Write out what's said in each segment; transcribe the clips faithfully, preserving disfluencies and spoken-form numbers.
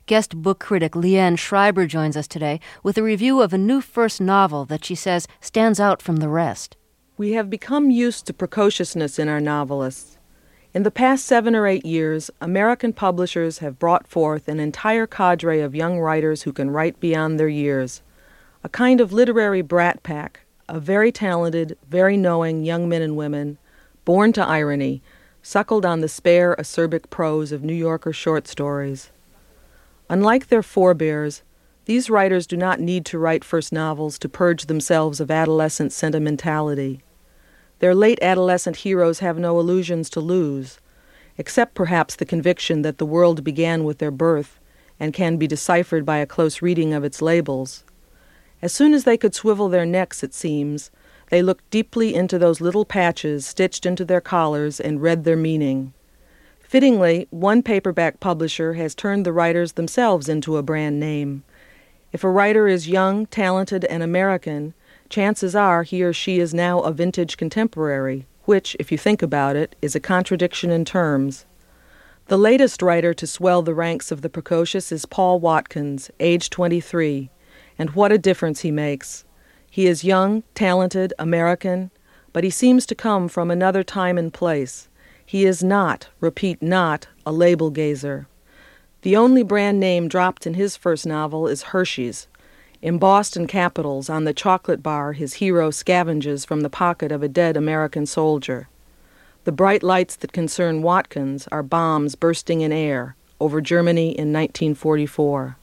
Guest book critic Leanne Schreiber joins us today with a review of a new first novel that she says stands out from the rest. We have become used to precociousness in our novelists. In the past seven or eight years, American publishers have brought forth an entire cadre of young writers who can write beyond their years, a kind of literary brat pack of very talented, very knowing young men and women, born to irony, suckled on the spare, acerbic prose of New Yorker short stories. Unlike their forebears, these writers do not need to write first novels to purge themselves of adolescent sentimentality. Their late adolescent heroes have no illusions to lose, except perhaps the conviction that the world began with their birth and can be deciphered by a close reading of its labels. As soon as they could swivel their necks, it seems, they looked deeply into those little patches stitched into their collars and read their meaning. Fittingly, one paperback publisher has turned the writers themselves into a brand name. If a writer is young, talented, and American, chances are he or she is now a vintage contemporary, which, if you think about it, is a contradiction in terms. The latest writer to swell the ranks of the precocious is Paul Watkins, age twenty-three, and what a difference he makes. He is young, talented, American, but he seems to come from another time and place. He is not, repeat not, a label gazer. The only brand name dropped in his first novel is Hershey's. Embossed in capitals on the chocolate bar his hero scavenges from the pocket of a dead American soldier. The bright lights that concern Watkins are bombs bursting in air over Germany in nineteen forty-four.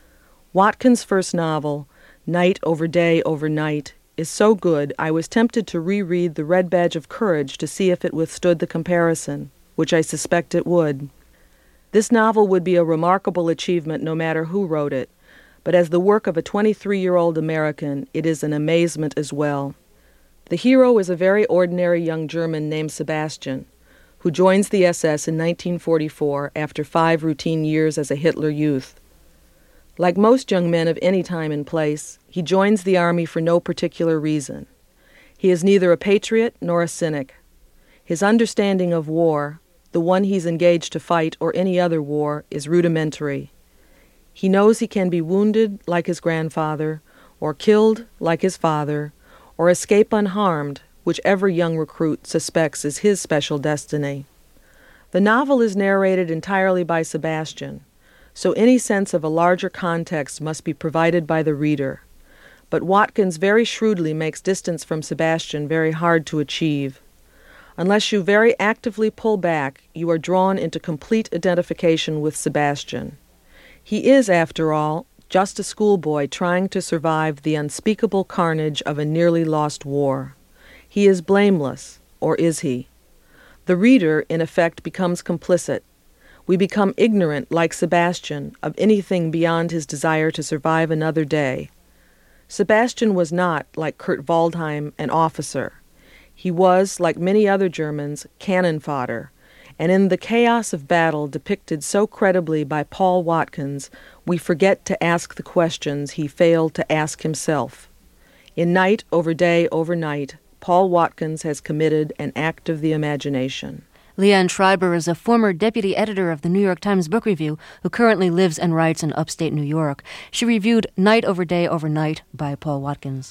Watkins' first novel, Night Over Day Over Night, is so good I was tempted to reread The Red Badge of Courage to see if it withstood the comparison, which I suspect it would. This novel would be a remarkable achievement no matter who wrote it, but as the work of a twenty-three-year-old American, it is an amazement as well. The hero is a very ordinary young German named Sebastian, who joins the S S in nineteen forty-four after five routine years as a Hitler Youth. Like most young men of any time and place, he joins the army for no particular reason. He is neither a patriot nor a cynic. His understanding of war, the one he's engaged to fight or any other war, is rudimentary. He knows he can be wounded like his grandfather, or killed like his father, or escape unharmed, which every young recruit suspects is his special destiny. The novel is narrated entirely by Sebastian, so any sense of a larger context must be provided by the reader. But Watkins very shrewdly makes distance from Sebastian very hard to achieve. Unless you very actively pull back, you are drawn into complete identification with Sebastian. He is, after all, just a schoolboy trying to survive the unspeakable carnage of a nearly lost war. He is blameless, or is he? The reader, in effect, becomes complicit. We become ignorant, like Sebastian, of anything beyond his desire to survive another day. Sebastian was not, like Kurt Waldheim, an officer. He was, like many other Germans, cannon fodder, and in the chaos of battle depicted so credibly by Paul Watkins, we forget to ask the questions he failed to ask himself. In Night Over Day Over Night, Paul Watkins has committed an act of the imagination. Leanne Schreiber is a former deputy editor of the New York Times Book Review who currently lives and writes in upstate New York. She reviewed Night Over Day Over Night by Paul Watkins.